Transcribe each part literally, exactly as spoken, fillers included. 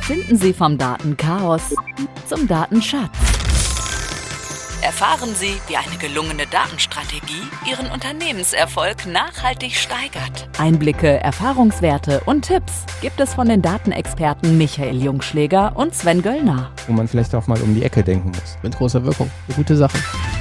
Finden Sie vom Datenchaos zum Datenschatz. Erfahren Sie, wie eine gelungene Datenstrategie Ihren Unternehmenserfolg nachhaltig steigert. Einblicke, Erfahrungswerte und Tipps gibt es von den Datenexperten Michael Jungschläger und Sven Göllner. Wo man vielleicht auch mal um die Ecke denken muss. Mit großer Wirkung. Eine gute Sache.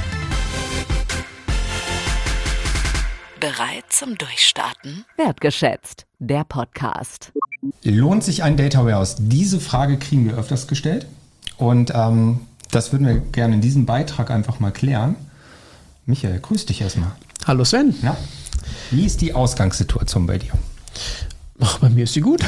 Bereit zum Durchstarten? Wertgeschätzt, der Podcast. Lohnt sich ein Data Warehouse? Diese Frage kriegen wir öfters gestellt. Und ähm, das würden wir gerne in diesem Beitrag einfach mal klären. Michael, grüß dich erstmal. Hallo Sven. Ja. Wie ist die Ausgangssituation bei dir? Ach, bei mir ist sie gut.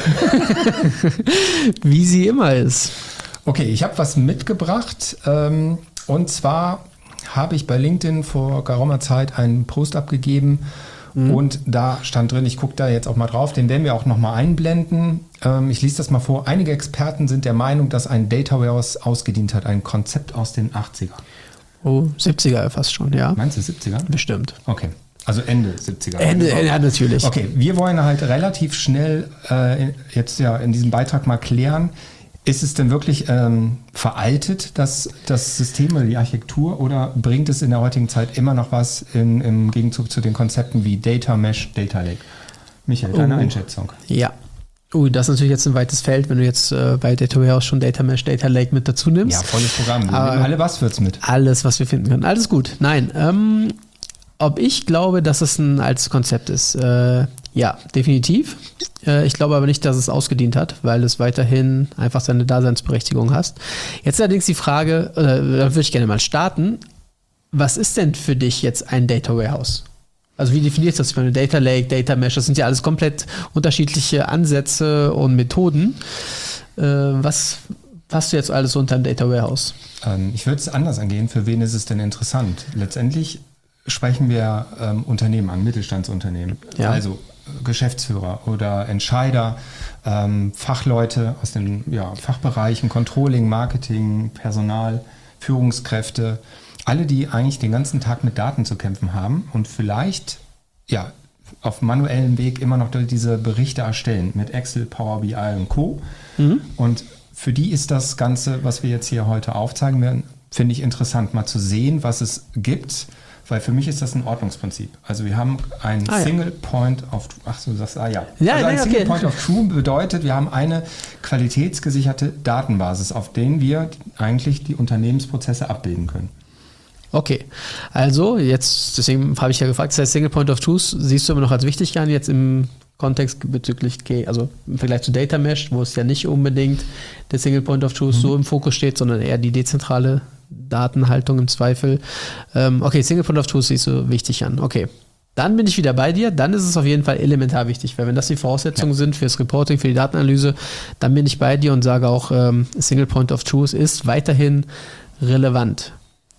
Wie sie immer ist. Okay, ich habe was mitgebracht. Ähm, und zwar habe ich bei LinkedIn vor geraumer Zeit einen Post abgegeben. Mhm. Und da stand drin, ich gucke da jetzt auch mal drauf, den werden wir auch nochmal einblenden. Ähm, ich lese das mal vor. Einige Experten sind der Meinung, dass ein Data Warehouse ausgedient hat. Ein Konzept aus den achtzigern. Oh, siebziger fast schon, ja. Meinst du siebziger? Bestimmt. Okay, also Ende siebziger. Ende, ja, natürlich. Okay, wir wollen halt relativ schnell äh, jetzt ja in diesem Beitrag mal klären, ist es denn wirklich ähm, veraltet, das, das System oder die Architektur, oder bringt es in der heutigen Zeit immer noch was in, im Gegenzug zu den Konzepten wie Data Mesh, Data Lake? Michael, deine Oh. Einschätzung? Ja. Ui, das ist natürlich jetzt ein weites Feld, wenn du jetzt äh, bei Data Warehouse schon Data Mesh, Data Lake mit dazu nimmst. Ja, volles Programm. Wir Aber nehmen alle Buzzwords mit. Alles, was wir finden können. Alles gut. Nein, ähm, ob ich glaube, dass es ein altes Konzept ist? Äh, ja, definitiv. Äh, ich glaube aber nicht, dass es ausgedient hat, weil es weiterhin einfach seine Daseinsberechtigung hast. Jetzt allerdings die Frage, äh, da würde ich gerne mal starten. Was ist denn für dich jetzt ein Data Warehouse? Also wie definierst du das? Ich meine, Data Lake, Data Mesh, das sind ja alles komplett unterschiedliche Ansätze und Methoden. Äh, was hast du jetzt alles unter einem Data Warehouse? Ähm, ich würde es anders angehen. Für wen ist es denn interessant? Letztendlich sprechen wir ähm, Unternehmen an, Mittelstandsunternehmen. Ja. Also Geschäftsführer oder Entscheider, ähm, Fachleute aus den ja, Fachbereichen, Controlling, Marketing, Personal, Führungskräfte, alle, die eigentlich den ganzen Tag mit Daten zu kämpfen haben und vielleicht ja, auf manuellem Weg immer noch diese Berichte erstellen mit Excel, Power B I und Co. Mhm. Und für die ist das Ganze, was wir jetzt hier heute aufzeigen werden, finde ich interessant, mal zu sehen, was es gibt. Weil für mich ist das ein Ordnungsprinzip. Also wir haben ein ah, Single ja. Point of, ach so, du sagst, ah ja. ja also ein nee, Single okay. Point of Truth bedeutet, wir haben eine qualitätsgesicherte Datenbasis, auf denen wir eigentlich die Unternehmensprozesse abbilden können. Okay, also jetzt, deswegen habe ich ja gefragt, das heißt Single Point of Truth siehst du immer noch als wichtig an, jetzt im Kontext bezüglich, also im Vergleich zu Data Mesh, wo es ja nicht unbedingt der Single Point of Truth mhm. so im Fokus steht, sondern eher die dezentrale Datenhaltung im Zweifel. Ähm, okay, Single Point of Truth siehst du wichtig an. Okay, dann bin ich wieder bei dir. Dann ist es auf jeden Fall elementar wichtig, weil wenn das die Voraussetzungen ja. sind fürs Reporting, für die Datenanalyse, dann bin ich bei dir und sage auch, ähm, Single Point of Truth ist weiterhin relevant.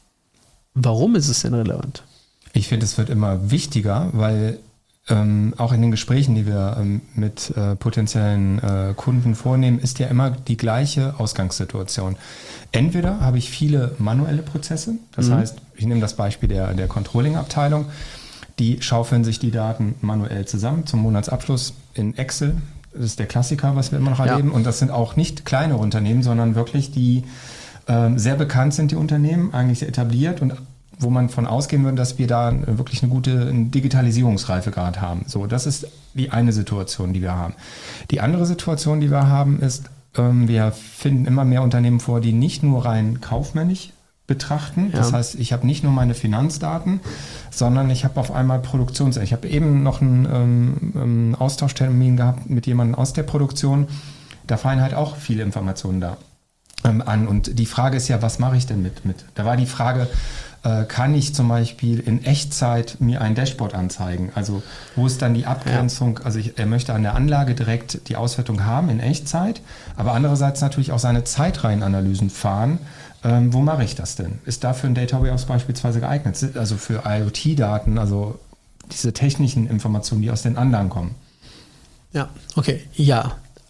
Warum ist es denn relevant? Ich finde, es wird immer wichtiger, weil ähm, auch in den Gesprächen, die wir ähm, mit äh, potenziellen äh, Kunden vornehmen, ist ja immer die gleiche Ausgangssituation. Entweder habe ich viele manuelle Prozesse, das mhm. heißt, ich nehme das Beispiel der, der Controlling-Abteilung, die schaufeln sich die Daten manuell zusammen zum Monatsabschluss in Excel. Das ist der Klassiker, was wir immer noch erleben. Ja. Und das sind auch nicht kleine Unternehmen, sondern wirklich die ähm, sehr bekannt sind, die Unternehmen, eigentlich sehr etabliert und wo man von ausgehen würde, dass wir da wirklich eine gute Digitalisierungsreife gerade haben. So, das ist die eine Situation, die wir haben. Die andere Situation, die wir haben, ist, ähm, wir finden immer mehr Unternehmen vor, die nicht nur rein kaufmännisch betrachten. Ja. Das heißt, ich habe nicht nur meine Finanzdaten, sondern ich habe auf einmal Produktions... Ich habe eben noch einen ähm, Austauschtermin gehabt mit jemandem aus der Produktion. Da fallen halt auch viele Informationen da ähm, an. Und die Frage ist ja, was mache ich denn mit? mit? Da war die Frage... kann ich zum Beispiel in Echtzeit mir ein Dashboard anzeigen? Also wo ist dann die Abgrenzung? Ja. Also ich, er möchte an der Anlage direkt die Auswertung haben in Echtzeit, aber andererseits natürlich auch seine Zeitreihenanalysen fahren. Ähm, wo mache ich das denn? Ist dafür ein Data Warehouse beispielsweise geeignet? Also für IoT-Daten, also diese technischen Informationen, die aus den Anlagen kommen. Ja, okay, ja.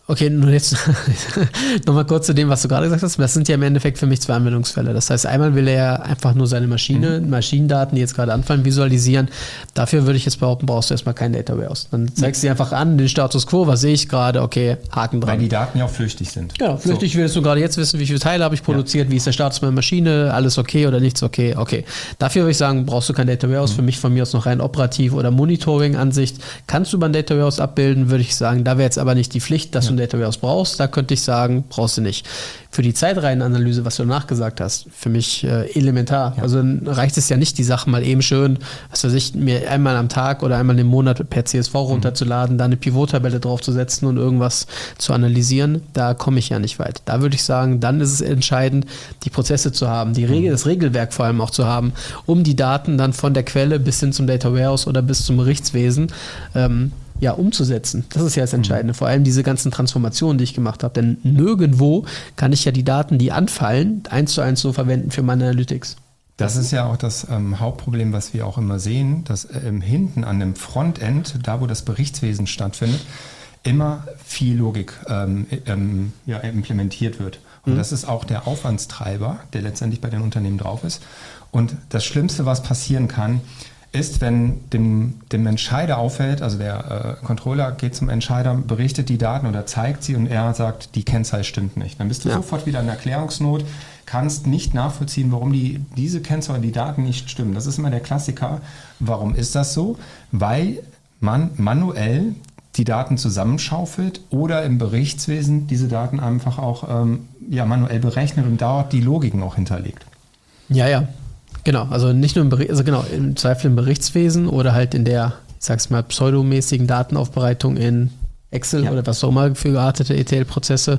Okay, nur jetzt nochmal kurz zu dem, was du gerade gesagt hast. Das sind ja im Endeffekt für mich zwei Anwendungsfälle. Das heißt, einmal will er einfach nur seine Maschine, mhm. Maschinendaten, die jetzt gerade anfallen, visualisieren. Dafür würde ich jetzt behaupten, brauchst du erstmal kein Data Warehouse. Dann zeigst du dir einfach an, den Status Quo, was sehe ich gerade, okay, Haken dran. Weil die Daten ja auch flüchtig sind. Ja, flüchtig so. Willst du gerade jetzt wissen, wie viele Teile habe ich produziert, ja. Wie ist der Status meiner Maschine, alles okay oder nichts okay, okay. Dafür würde ich sagen, brauchst du kein Data Warehouse. Mhm. Für mich von mir aus noch rein operativ oder Monitoring-Ansicht. Kannst du über ein Data Warehouse abbilden, würde ich sagen. Da wäre jetzt aber nicht die Pflicht, dass ja. du ein Data Warehouse brauchst. Da könnte ich sagen, brauchst du nicht. Für die Zeitreihenanalyse, was du nachgesagt hast, für mich äh, elementar. Ja. Also dann reicht es ja nicht, die Sachen mal eben schön, was weiß ich, mir einmal am Tag oder einmal im Monat per C S V runterzuladen, mhm. da eine Pivot-Tabelle draufzusetzen und irgendwas zu analysieren. Da komme ich ja nicht weit. Da würde ich sagen, dann ist es entscheidend, die Prozesse zu haben, die Regel, mhm. das Regelwerk vor allem auch zu haben, um die Daten dann von der Quelle bis hin zum Data Warehouse oder bis zum Berichtswesen ähm, ja, umzusetzen. Das ist ja das Entscheidende. Mhm. Vor allem diese ganzen Transformationen, die ich gemacht habe. Denn nirgendwo kann ich ja die Daten, die anfallen, eins zu eins so verwenden für meine Analytics. Das ist ja auch das ähm, Hauptproblem, was wir auch immer sehen, dass ähm, hinten an dem Frontend, da wo das Berichtswesen stattfindet, immer viel Logik ähm, ähm, ja, implementiert wird. Und mhm. das ist auch der Aufwandstreiber, der letztendlich bei den Unternehmen drauf ist. Und das Schlimmste, was passieren kann, ist, wenn dem, dem Entscheider auffällt, also der äh, Controller geht zum Entscheider, berichtet die Daten oder zeigt sie und er sagt, die Kennzahl stimmt nicht. Dann bist du ja. sofort wieder in Erklärungsnot, kannst nicht nachvollziehen, warum die, diese Kennzahl oder die Daten nicht stimmen. Das ist immer der Klassiker. Warum ist das so? Weil man manuell die Daten zusammenschaufelt oder im Berichtswesen diese Daten einfach auch ähm, ja, manuell berechnet und dort die Logiken auch hinterlegt. Ja, ja. Genau, also nicht nur im Bericht, also genau, im Zweifel im Berichtswesen oder halt in der, ich sag's mal, pseudomäßigen Datenaufbereitung in Excel ja. oder was auch immer für geartete E T L-Prozesse.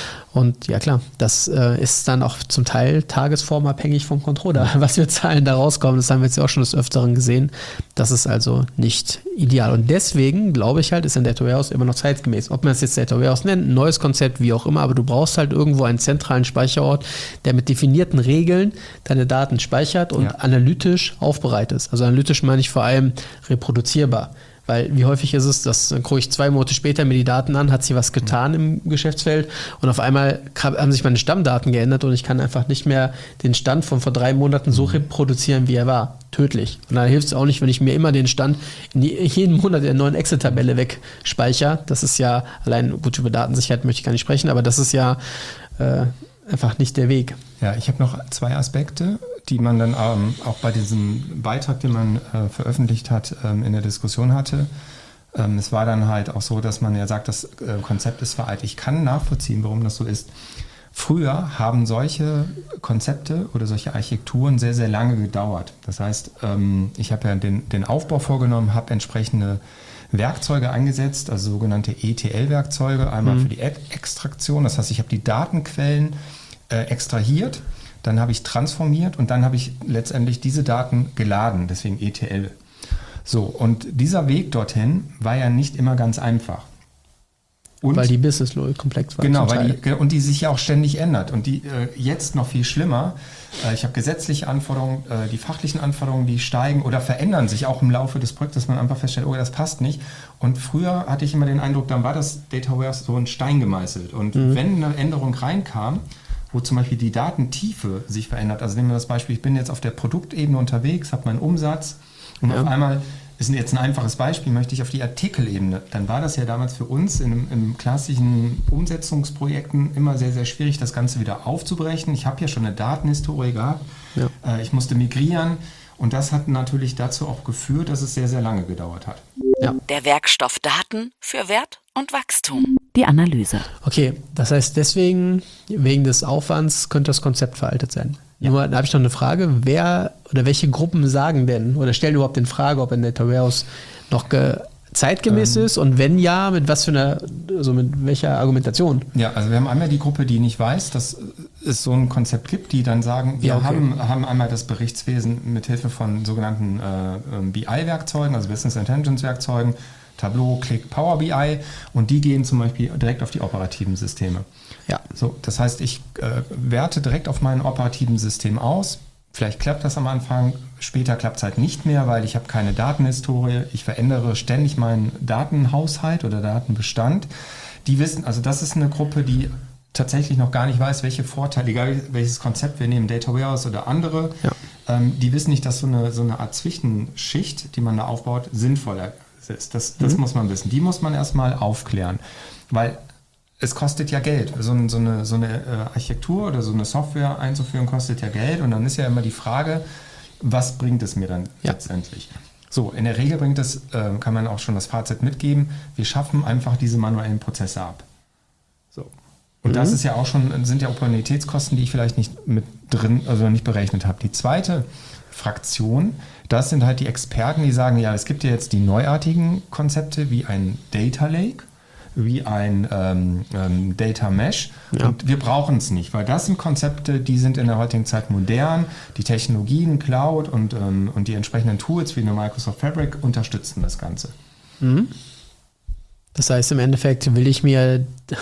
Und ja klar, das äh, ist dann auch zum Teil tagesformabhängig vom Controller, was für Zahlen da rauskommen. Das haben wir jetzt ja auch schon des Öfteren gesehen. Das ist also nicht ideal. Und deswegen, glaube ich halt, ist ein Data Warehouse immer noch zeitgemäß. Ob man es jetzt Data Warehouse nennt, ein neues Konzept, wie auch immer, aber du brauchst halt irgendwo einen zentralen Speicherort, der mit definierten Regeln deine Daten speichert und ja. analytisch aufbereitet. Also analytisch meine ich vor allem reproduzierbar. Weil wie häufig ist es, dass dann gucke ich zwei Monate später mir die Daten an, hat sich was getan im Geschäftsfeld und auf einmal haben sich meine Stammdaten geändert und ich kann einfach nicht mehr den Stand von vor drei Monaten so reproduzieren, wie er war. Tödlich. Und da hilft es auch nicht, wenn ich mir immer den Stand in die, jeden Monat in der neuen Excel-Tabelle wegspeichere. Das ist ja, allein gut über Datensicherheit möchte ich gar nicht sprechen, aber das ist ja äh, einfach nicht der Weg. Ja, ich habe noch zwei Aspekte, die man dann ähm, auch bei diesem Beitrag, den man äh, veröffentlicht hat, ähm, in der Diskussion hatte. Ähm, es war dann halt auch so, dass man ja sagt, das äh, Konzept ist veraltet. Ich kann nachvollziehen, warum das so ist. Früher haben solche Konzepte oder solche Architekturen sehr, sehr lange gedauert. Das heißt, ähm, ich habe ja den, den Aufbau vorgenommen, habe entsprechende Werkzeuge eingesetzt, also sogenannte E T L-Werkzeuge, einmal mhm. für die Extraktion. Das heißt, ich habe die Datenquellen äh, extrahiert, dann habe ich transformiert und dann habe ich letztendlich diese Daten geladen, deswegen E T L. So, und dieser Weg dorthin war ja nicht immer ganz einfach. Und weil die Business-Logik komplex war. Genau, weil die, und die sich ja auch ständig ändert. Und die äh, jetzt noch viel schlimmer. Äh, ich habe gesetzliche Anforderungen, äh, die fachlichen Anforderungen, die steigen oder verändern sich auch im Laufe des Projekts, dass man einfach feststellt, oh, das passt nicht. Und früher hatte ich immer den Eindruck, dann war das Data Warehouse so ein Stein gemeißelt. Und mhm. wenn eine Änderung reinkam, wo zum Beispiel die Datentiefe sich verändert, also nehmen wir das Beispiel, ich bin jetzt auf der Produktebene unterwegs, habe meinen Umsatz und ja. auf einmal ist jetzt ein einfaches Beispiel, möchte ich auf die Artikelebene. Dann war das ja damals für uns in, in klassischen Umsetzungsprojekten immer sehr, sehr schwierig, das Ganze wieder aufzubrechen. Ich habe ja schon eine Datenhistorie gehabt. Ja. Äh, ich musste migrieren und das hat natürlich dazu auch geführt, dass es sehr, sehr lange gedauert hat. Ja. Der Werkstoff Daten für Wert und Wachstum. Die Analyse. Okay, das heißt deswegen, wegen des Aufwands, könnte das Konzept veraltet sein. Ja. Nur, da habe ich noch eine Frage, wer oder welche Gruppen sagen denn oder stellen überhaupt in Frage, ob ein Data Warehouse noch ge- zeitgemäß ähm, ist und wenn ja, mit was für einer, also mit welcher Argumentation? Ja, also wir haben einmal die Gruppe, die nicht weiß, dass es so ein Konzept gibt, die dann sagen, wir ja, okay. haben, haben einmal das Berichtswesen mit Hilfe von sogenannten äh, B I-Werkzeugen, also Business Intelligence-Werkzeugen, Tableau, Click, Power B I und die gehen zum Beispiel direkt auf die operativen Systeme. Ja. So, das heißt, ich äh, werte direkt auf mein operativen System aus. Vielleicht klappt das am Anfang, später klappt es halt nicht mehr, weil ich habe keine Datenhistorie. Ich verändere ständig meinen Datenhaushalt oder Datenbestand. die wissen, also das ist eine Gruppe, die tatsächlich noch gar nicht weiß, welche Vorteile, egal welches Konzept wir nehmen, Data Warehouse oder andere, Ja. ähm, die wissen nicht, dass so eine, so eine Art Zwischenschicht, die man da aufbaut, sinnvoller ist. Das, das mhm. muss man wissen. Die muss man erstmal aufklären, weil es kostet ja Geld. So, ein, so eine, so eine äh, Architektur oder so eine Software einzuführen kostet ja Geld und dann ist ja immer die Frage, was bringt es mir dann ja. letztendlich? So, in der Regel bringt es, äh, kann man auch schon das Fazit mitgeben, wir schaffen einfach diese manuellen Prozesse ab. So. Und mhm. das ist ja auch schon, sind ja Opportunitätskosten, die ich vielleicht nicht mit drin, also nicht berechnet habe. Die zweite Fraktion, das sind halt die Experten, die sagen, ja, es gibt ja jetzt die neuartigen Konzepte wie ein Data Lake, wie ein ähm, ähm, Data Mesh ja. und wir brauchen es nicht, weil das sind Konzepte, die sind in der heutigen Zeit modern, die Technologien, Cloud und, ähm, und die entsprechenden Tools wie eine Microsoft Fabric unterstützen das Ganze. Mhm. Das heißt, im Endeffekt will ich mir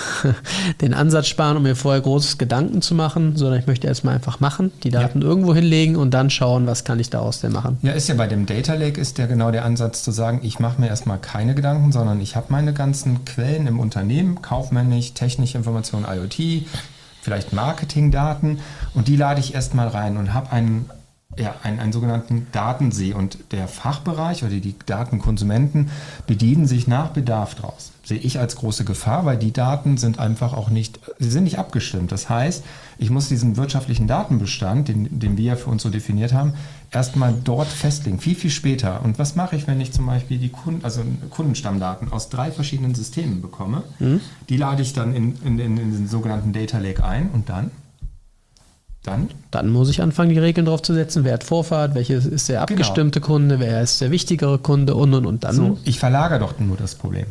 den Ansatz sparen, um mir vorher großes Gedanken zu machen, sondern ich möchte erstmal einfach machen, die Daten ja. irgendwo hinlegen und dann schauen, was kann ich daraus denn machen. Ja, ist ja bei dem Data Lake ist ja genau der Ansatz zu sagen, ich mache mir erstmal keine Gedanken, sondern ich habe meine ganzen Quellen im Unternehmen, kaufmännisch, technische Informationen, IoT, vielleicht Marketingdaten und die lade ich erstmal rein und habe einen Ja, einen, einen sogenannten Datensee und der Fachbereich oder die Datenkonsumenten bedienen sich nach Bedarf draus. Sehe ich als große Gefahr, weil die Daten sind einfach auch nicht, sie sind nicht abgestimmt. Das heißt, ich muss diesen wirtschaftlichen Datenbestand, den, den wir ja für uns so definiert haben, erstmal dort festlegen, viel, viel später. Und was mache ich, wenn ich zum Beispiel die Kunden, also Kundenstammdaten aus drei verschiedenen Systemen bekomme? Mhm. Die lade ich dann in, in, in den sogenannten Data Lake ein und dann? Dann? Dann muss ich anfangen, die Regeln drauf zu setzen. Wer hat Vorfahrt, welches ist der abgestimmte genau. Kunde, wer ist der wichtigere Kunde und und und dann. So, ich verlagere doch nur das Problem.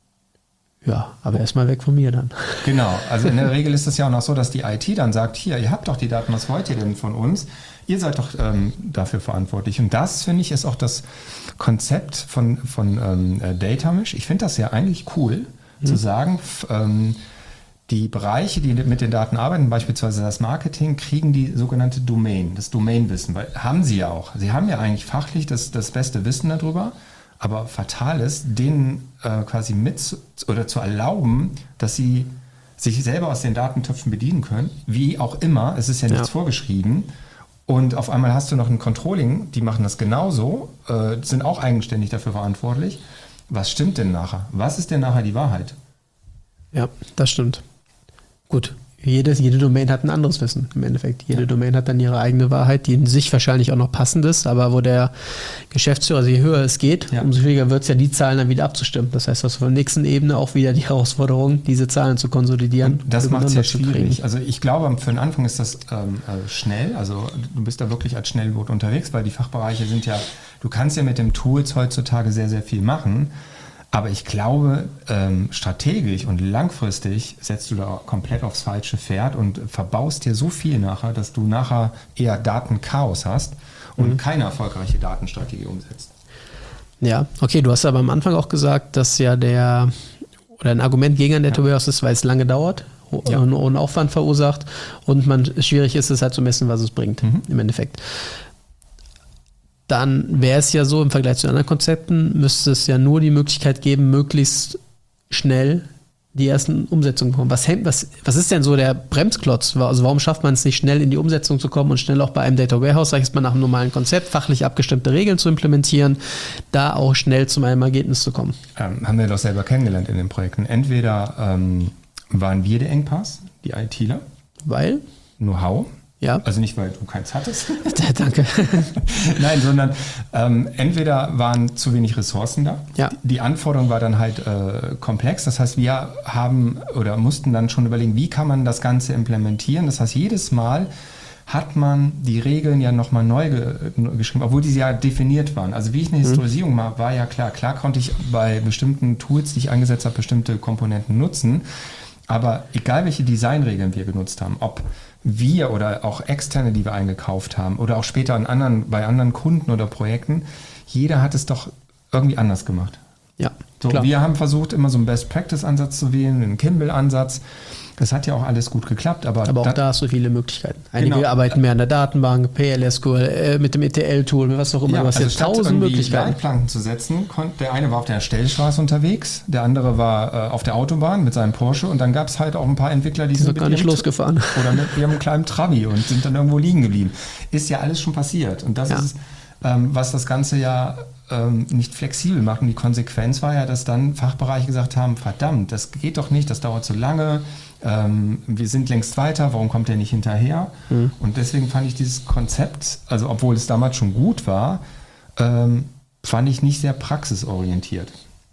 Ja, aber erstmal weg von mir dann. Genau, also in der Regel ist es ja auch noch so, dass die I T dann sagt, hier, ihr habt doch die Daten, was wollt ihr denn von uns? Ihr seid doch ähm, dafür verantwortlich. Und das, finde ich, ist auch das Konzept von, von ähm, Data Mesh. Ich finde das ja eigentlich cool, mhm. zu sagen, f- ähm, die Bereiche, die mit den Daten arbeiten, beispielsweise das Marketing, kriegen die sogenannte Domain, das Domainwissen, weil haben sie ja auch. Sie haben ja eigentlich fachlich das, das beste Wissen darüber, aber fatal ist, denen äh, quasi mit zu, oder zu erlauben, dass sie sich selber aus den Datentöpfen bedienen können, wie auch immer, es ist ja nichts ja. vorgeschrieben. Und auf einmal hast du noch ein Controlling, die machen das genauso, äh, sind auch eigenständig dafür verantwortlich. Was stimmt denn nachher? Was ist denn nachher die Wahrheit? Ja, das stimmt. Gut, jedes, jede Domain hat ein anderes Wissen im Endeffekt. Jede ja. Domain hat dann ihre eigene Wahrheit, die in sich wahrscheinlich auch noch passend ist, aber wo der Geschäftsführer, also je höher es geht, ja. umso schwieriger wird es ja, die Zahlen dann wieder abzustimmen. Das heißt, auf der nächsten Ebene auch wieder die Herausforderung, diese Zahlen zu konsolidieren. Und das macht es ja schwierig. Also ich glaube, für den Anfang ist das ähm, schnell, also du bist da wirklich als Schnellboot unterwegs, weil die Fachbereiche sind ja, du kannst ja mit dem Tools heutzutage sehr, sehr viel machen. Aber ich glaube, ähm, strategisch und langfristig setzt du da komplett aufs falsche Pferd und verbaust dir so viel nachher, dass du nachher eher Datenchaos hast und mhm. keine erfolgreiche Datenstrategie umsetzt. Ja, okay, du hast aber am Anfang auch gesagt, dass ja der, oder ein Argument gegen ein Data Warehouse ist, weil es lange dauert ja. und hohen Aufwand verursacht und man schwierig ist es halt zu messen, was es bringt mhm. im Endeffekt. Dann wäre es ja so, im Vergleich zu anderen Konzepten, müsste es ja nur die Möglichkeit geben, möglichst schnell die ersten Umsetzungen zu kommen. Was, was, was ist denn so der Bremsklotz? Also warum schafft man es nicht, schnell in die Umsetzung zu kommen und schnell auch bei einem Data Warehouse, sag ich jetzt mal, nach einem normalen Konzept, fachlich abgestimmte Regeln zu implementieren, da auch schnell zu einem Ergebnis zu kommen? Ähm, haben wir doch selber kennengelernt in den Projekten. Entweder ähm, waren wir der Engpass, die ITler. Weil? Know-how. Ja. Also nicht, weil du keins hattest. Danke. Nein, sondern ähm, entweder waren zu wenig Ressourcen da. Ja. Die Anforderung war dann halt äh, komplex. Das heißt, wir haben oder mussten dann schon überlegen, wie kann man das Ganze implementieren. Das heißt, jedes Mal hat man die Regeln ja nochmal neu ge- geschrieben, obwohl die ja definiert waren. Also wie ich eine Historisierung mhm. mache, war ja klar. Klar konnte ich bei bestimmten Tools, die ich eingesetzt habe, bestimmte Komponenten nutzen. Aber egal, welche Designregeln wir genutzt haben, ob wir oder auch Externe, die wir eingekauft haben oder auch später an anderen, bei anderen Kunden oder Projekten, jeder hat es doch irgendwie anders gemacht. Ja. So, wir haben versucht, immer so einen Best-Practice-Ansatz zu wählen, einen Kimball-Ansatz. Das hat ja auch alles gut geklappt. Aber, aber auch da, da hast du viele Möglichkeiten. Einige genau. arbeiten mehr an der Datenbank, P L S Q L, äh, mit dem E T L-Tool, was auch immer. Ja, du hast also jetzt tausend Möglichkeiten. Leitplanken zu setzen. Der eine war auf der Stellstraße unterwegs, der andere war äh, auf der Autobahn mit seinem Porsche und dann gab es halt auch ein paar Entwickler, die, die sind gar nicht losgefahren. Oder mit ihrem kleinen Trabi und sind dann irgendwo liegen geblieben. Ist ja alles schon passiert. Und das ja. ist, ähm, was das Ganze ja ähm, nicht flexibel macht. Und die Konsequenz war ja, dass dann Fachbereiche gesagt haben, verdammt, das geht doch nicht, das dauert zu lange. Ähm, wir sind längst weiter, warum kommt der nicht hinterher? Mhm. Und deswegen fand ich dieses Konzept, also obwohl es damals schon gut war, ähm, fand ich nicht sehr praxisorientiert.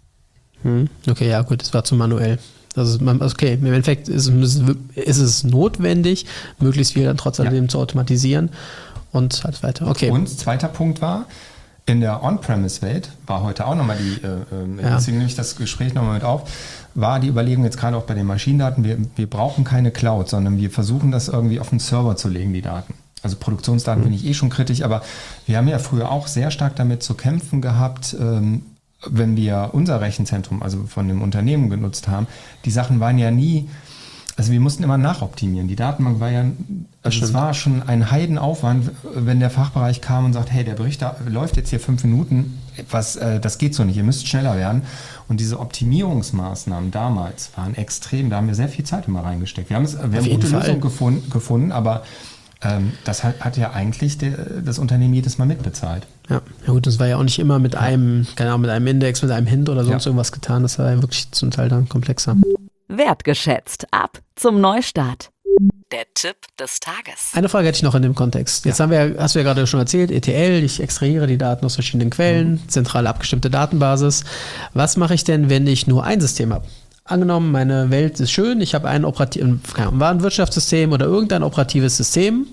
Mhm. Okay, ja gut, das war zu manuell. Also okay, im Endeffekt ist, ist es notwendig, möglichst viel dann trotz alledem ja. zu automatisieren und halt weiter. Okay. Und zweiter Punkt war, in der On-Premise-Welt, war heute auch nochmal die, äh, ja. deswegen nehme ich das Gespräch nochmal mit auf, war die Überlegung jetzt gerade auch bei den Maschinendaten, wir, wir brauchen keine Cloud, sondern wir versuchen das irgendwie auf den Server zu legen, die Daten. Also Produktionsdaten mhm. bin ich eh schon kritisch, aber wir haben ja früher auch sehr stark damit zu kämpfen gehabt, ähm, wenn wir unser Rechenzentrum, also von dem Unternehmen genutzt haben, die Sachen waren ja nie, also wir mussten immer nachoptimieren. Die Datenbank war ja, also es war schon ein Heidenaufwand, wenn der Fachbereich kam und sagt, hey, der Bericht da läuft jetzt hier fünf Minuten, was, äh, das geht so nicht, ihr müsst schneller werden. Und diese Optimierungsmaßnahmen damals waren extrem, da haben wir sehr viel Zeit immer reingesteckt. Wir haben, es, wir haben gute Lösungen gefunden, gefunden, aber ähm, das hat, hat ja eigentlich der, das Unternehmen jedes Mal mitbezahlt. Ja. ja gut, das war ja auch nicht immer mit einem, keine Ahnung, mit einem Index, mit einem Hint oder sonst ja. irgendwas getan, das war ja wirklich zum Teil dann komplexer. Wertgeschätzt. Ab zum Neustart. Der Tipp des Tages. Eine Frage hätte ich noch in dem Kontext. Jetzt ja. haben wir, hast du ja gerade schon erzählt, E T L, ich extrahiere die Daten aus verschiedenen Quellen, mhm. zentrale abgestimmte Datenbasis. Was mache ich denn, wenn ich nur ein System habe? Angenommen, meine Welt ist schön, ich habe ein, Operati- ein Warenwirtschaftssystem oder irgendein operatives System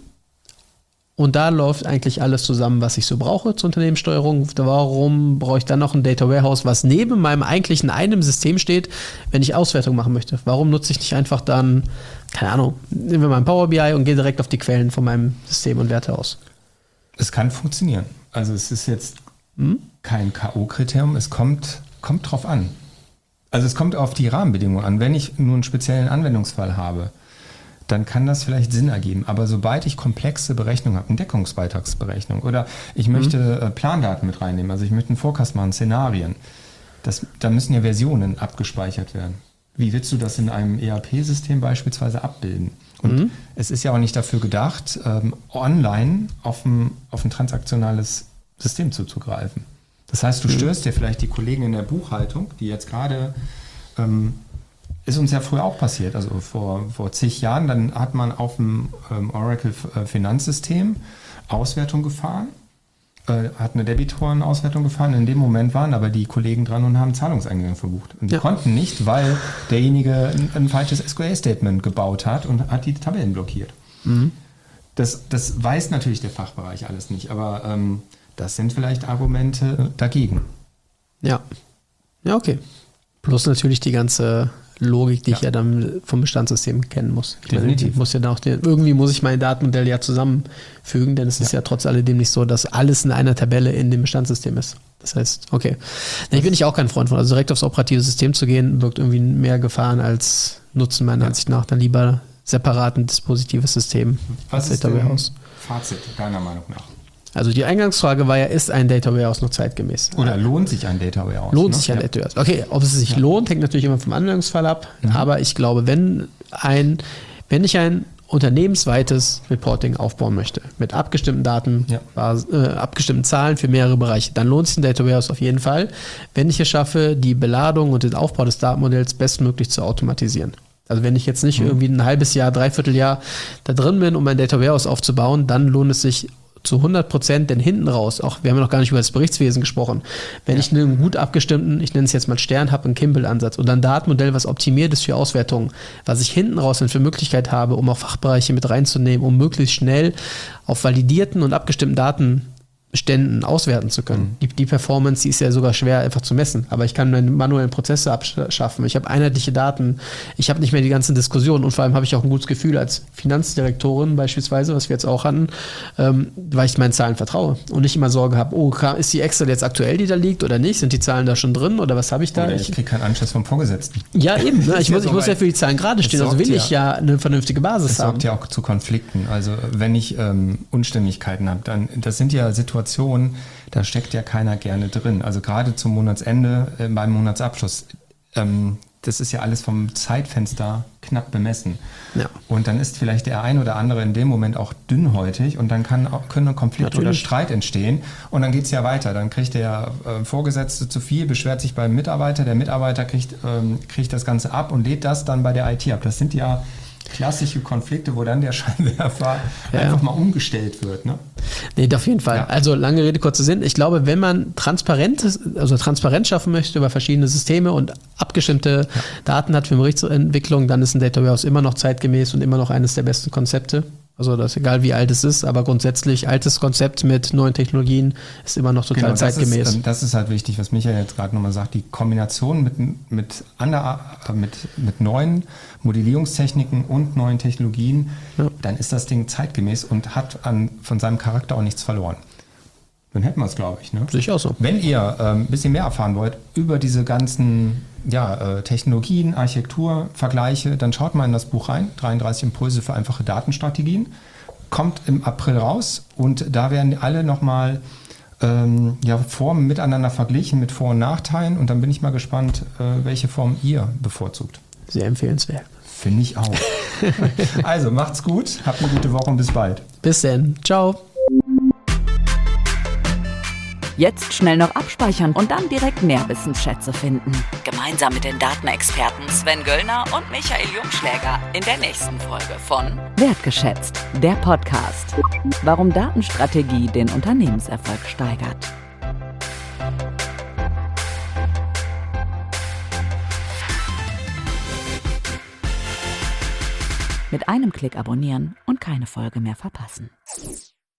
und da läuft eigentlich alles zusammen, was ich so brauche zur Unternehmenssteuerung. Warum brauche ich dann noch ein Data Warehouse, was neben meinem eigentlichen einem System steht, wenn ich Auswertung machen möchte? Warum nutze ich nicht einfach dann, keine Ahnung, nehmen wir mal ein Power B I und gehe direkt auf die Quellen von meinem System und werte aus? Es kann funktionieren. Also es ist jetzt hm? kein K O-Kriterium, es kommt, kommt drauf an. Also es kommt auf die Rahmenbedingungen an. Wenn ich nur einen speziellen Anwendungsfall habe, dann kann das vielleicht Sinn ergeben. Aber sobald ich komplexe Berechnungen habe, eine Deckungsbeitragsberechnung oder ich möchte mhm. Plandaten mit reinnehmen, also ich möchte einen Forecast machen, Szenarien, das, da müssen ja Versionen abgespeichert werden. Wie willst du das in einem E R P-System beispielsweise abbilden? Und mhm. es ist ja auch nicht dafür gedacht, ähm, online auf ein, auf ein transaktionales System zuzugreifen. Das heißt, du mhm. störst dir vielleicht die Kollegen in der Buchhaltung, die jetzt gerade... Ähm, ist uns ja früher auch passiert, also vor, vor zig Jahren, dann hat man auf dem ähm, Oracle Finanzsystem Auswertung gefahren, äh, hat eine Debitorenauswertung gefahren, in dem Moment waren aber die Kollegen dran und haben Zahlungseingänge verbucht. Und die ja. konnten nicht, weil derjenige ein, ein falsches S Q L-Statement gebaut hat und hat die Tabellen blockiert. Mhm. Das, das weiß natürlich der Fachbereich alles nicht, aber ähm, das sind vielleicht Argumente dagegen. Ja, ja okay. Plus natürlich die ganze Logik, die ja. ich ja dann vom Bestandssystem kennen muss. Ich Definitiv. Meine, muss ja dann auch den, irgendwie muss ich mein Datenmodell ja zusammenfügen, denn es ja. ist ja trotz alledem nicht so, dass alles in einer Tabelle in dem Bestandssystem ist. Das heißt, okay. Na, ich bin ich auch kein Freund von. Also direkt aufs operative System zu gehen, birgt irgendwie mehr Gefahren als Nutzen meiner ja. Ansicht nach. Dann lieber separat ein dispositives System. Was ist dein Fazit deiner Meinung nach? Also die Eingangsfrage war ja, ist ein Data Warehouse noch zeitgemäß? Oder lohnt sich ein Data Warehouse? Lohnt ne? sich ein ja. Data Warehouse. Okay, ob es sich ja. lohnt, hängt natürlich immer vom Anwendungsfall ab. Mhm. Aber ich glaube, wenn ein, wenn ich ein unternehmensweites Reporting aufbauen möchte, mit abgestimmten Daten, ja. Bas- äh, abgestimmten Zahlen für mehrere Bereiche, dann lohnt sich ein Data Warehouse auf jeden Fall, wenn ich es schaffe, die Beladung und den Aufbau des Datenmodells bestmöglich zu automatisieren. Also wenn ich jetzt nicht mhm. irgendwie ein halbes Jahr, dreiviertel Jahr da drin bin, um ein Data Warehouse aufzubauen, dann lohnt es sich zu hundert Prozent, denn hinten raus, auch wir haben ja noch gar nicht über das Berichtswesen gesprochen, wenn ja. ich einen gut abgestimmten, ich nenne es jetzt mal Stern, habe, einen Kimball-Ansatz oder ein Datenmodell, was optimiert ist für Auswertungen, was ich hinten raus dann für Möglichkeit habe, um auch Fachbereiche mit reinzunehmen, um möglichst schnell auf validierten und abgestimmten Daten Beständen auswerten zu können. Mhm. Die, die Performance, die ist ja sogar schwer einfach zu messen, aber ich kann meine manuellen Prozesse abschaffen. Ich habe einheitliche Daten, ich habe nicht mehr die ganzen Diskussionen und vor allem habe ich auch ein gutes Gefühl als Finanzdirektorin beispielsweise, was wir jetzt auch hatten, ähm, weil ich meinen Zahlen vertraue und nicht immer Sorge habe, oh, ist die Excel jetzt aktuell, die da liegt oder nicht? Sind die Zahlen da schon drin oder was habe ich da? Oder ich kriege keinen Anschluss vom Vorgesetzten. Ja, eben. Ne? Ich, muss, ich muss ja für die Zahlen gerade stehen, also will ich ja, ja eine vernünftige Basis das haben. Das sorgt ja auch zu Konflikten. Also wenn ich ähm, Unstimmigkeiten habe, dann das sind ja Situationen, da steckt ja keiner gerne drin. Also gerade zum Monatsende, äh, beim Monatsabschluss, ähm, das ist ja alles vom Zeitfenster knapp bemessen. Ja. Und dann ist vielleicht der ein oder andere in dem Moment auch dünnhäutig und dann kann auch, können Konflikte oder Streit entstehen und dann geht es ja weiter. Dann kriegt der äh, Vorgesetzte zu viel, beschwert sich beim Mitarbeiter, der Mitarbeiter kriegt, ähm, kriegt das Ganze ab und lädt das dann bei der I T ab. Das sind ja klassische Konflikte, wo dann der Scheinwerfer ja. einfach mal umgestellt wird. Ne? Nee, auf jeden Fall. Ja. Also lange Rede, kurzer Sinn. Ich glaube, wenn man transparent, also Transparenz schaffen möchte über verschiedene Systeme und abgestimmte ja. Daten hat für Berichtsentwicklung, dann ist ein Data Warehouse immer noch zeitgemäß und immer noch eines der besten Konzepte. Also das ist egal, wie alt es ist, aber grundsätzlich altes Konzept mit neuen Technologien ist immer noch total genau, das zeitgemäß. Ist, das ist halt wichtig, was Michael jetzt gerade nochmal sagt, die Kombination mit, mit, ander, mit, mit neuen Modellierungstechniken und neuen Technologien, ja. dann ist das Ding zeitgemäß und hat an, von seinem Charakter auch nichts verloren. Dann hätten wir es, glaube ich. Ne? Sicher auch so. Wenn ihr ähm, ein bisschen mehr erfahren wollt über diese ganzen ja, äh, Technologien, Architektur, Vergleiche, dann schaut mal in das Buch rein, dreiunddreißig Impulse für einfache Datenstrategien. Kommt im April raus und da werden alle nochmal ähm, ja, Formen miteinander verglichen mit Vor- und Nachteilen und dann bin ich mal gespannt, äh, welche Form ihr bevorzugt. Sehr empfehlenswert. Finde ich auch. Also macht's gut, habt eine gute Woche und bis bald. Bis dann. Ciao. Jetzt schnell noch abspeichern und dann direkt mehr Wissensschätze finden. Gemeinsam mit den Datenexperten Sven Göllner und Michael Jungschläger in der nächsten Folge von Wertgeschätzt, der Podcast. Warum Datenstrategie den Unternehmenserfolg steigert. Mit einem Klick abonnieren und keine Folge mehr verpassen.